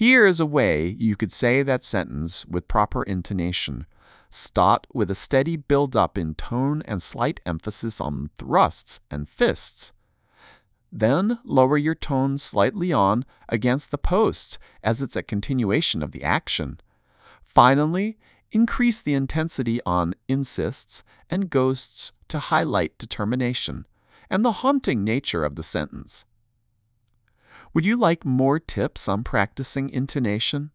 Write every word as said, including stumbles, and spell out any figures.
Here is a way you could say that sentence with proper intonation. Start with a steady build-up in tone and slight emphasis on thrusts and fists. Then lower your tone slightly on against the posts as it's a continuation of the action. Finally, increase the intensity on insists and ghosts to highlight determination and the haunting nature of the sentence. Would you like more tips on practicing intonation?